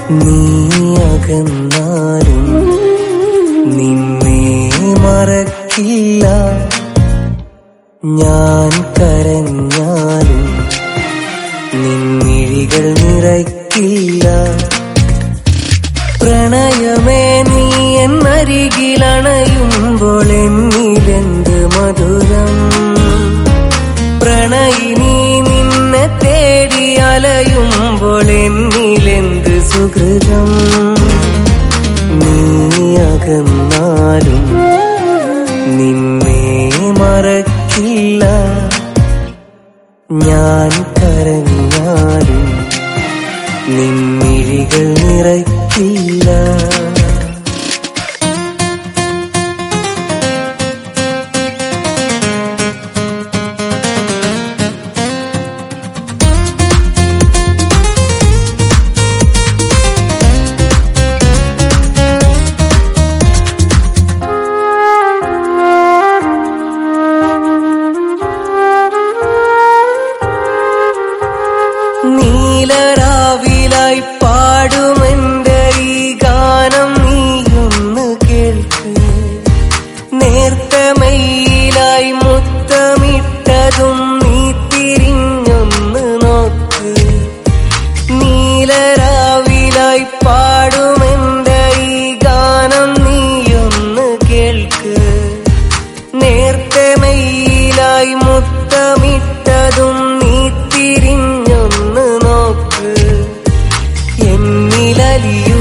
നീ അകന്നാലും നിന്നെ മറക്കില്ല, ഞാൻ കരഞ്ഞാലും നിൻമിഴികൾ നിറയ്ക്കില്ല. പ്രണയമേ നീ എന്നരികിലണയുമ്പോൾ എന്നിലെന്ത് മധുരം, പ്രണയിനി നിന്നെ തേടി അലയുമ്പോൾ എന്നിലെന്ത് സുഹൃതം. നീ അകന്നാലും നിന്നെ മറക്കില്ല, ഞാൻ കരഞ്ഞാലും നിൻമിഴികൾ നിറയ്ക്കില്ല. നീലരാവിലായി പാടുമെന്റെ ഈ ഗാനം നീയൊന്ന് കേൾക്ക്, നേർത്തമയിലായി മുത്തമിട്ടതും നീ തിരിഞ്ഞൊന്ന് നോക്ക്. നീലരാവിലായി പാടുമെന്റെ ഈ ഗാനം നീയൊന്ന് കേൾക്ക്, നേർത്തമയിലായി മുത്തമിട്ടതും നീ തിരിഞ്ഞൊന്ന് നോക്ക്. എന്നിലലിയൂ